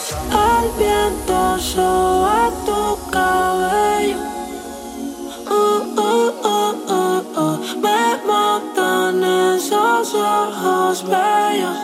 El viento sobre tu cabello. Me matan esos ojos bellos.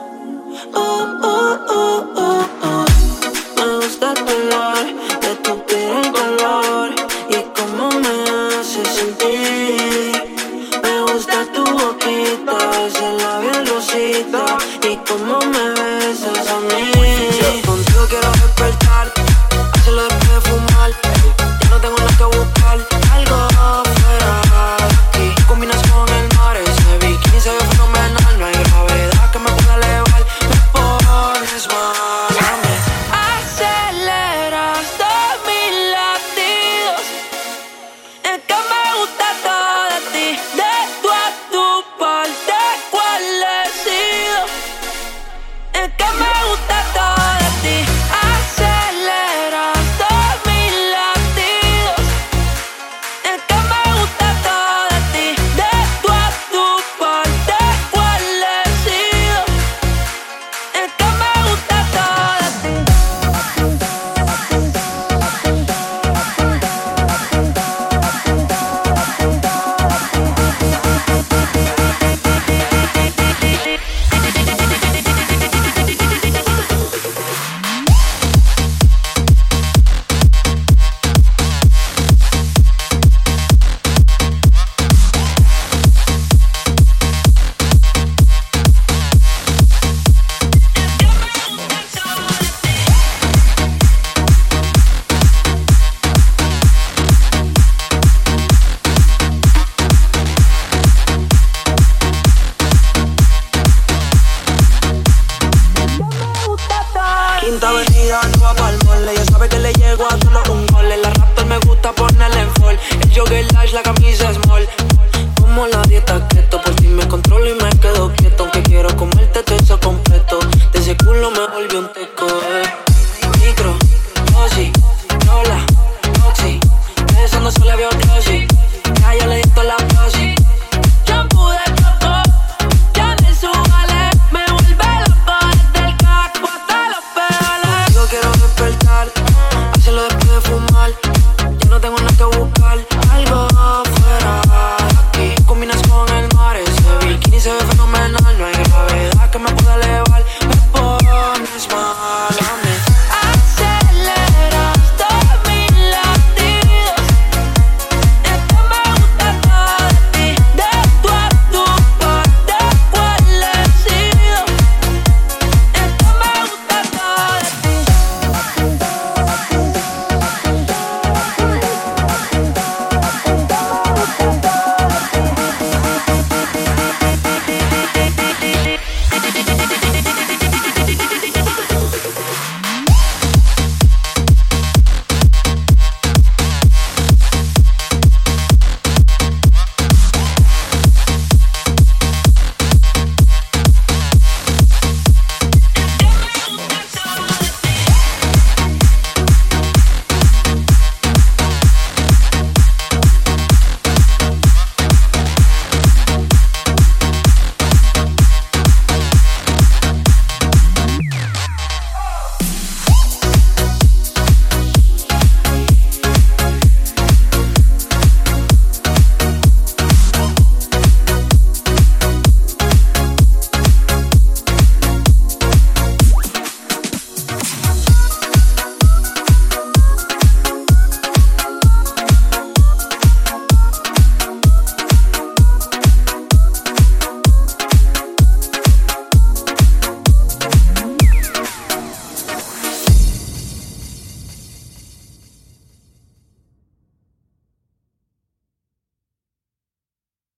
Me gusta el color de tu piel, el color y cómo me hace sentir. Me gusta tu boquita, ese labial rosita y cómo me besas a mí. Contigo quiero despertar, hacerlo después de fumar. Ya no tengo nada que buscar, algo fuera de aquí. Combinas con el mar, ese bikini se ve fenomenal. No hay gravedad que me pueda elevar, me pones mal a mí. Aceleras todos mis latidos, es que me gusta todo de ti. De tu a tu parte, ¿cuál he sido? Es que me gusta todo de ti. Aceleras todos mis latidos, es que me gusta todo de ti. De tu a tu parte, ¿cuál he sido? Es que me gusta todo de ti. Quinta Avenida, no va pa'l mole. Ella sabe que le llego a solo un gol. En la Raptor me gusta ponerle en fall. El jogger large, la camisa small. Como la dieta keto, por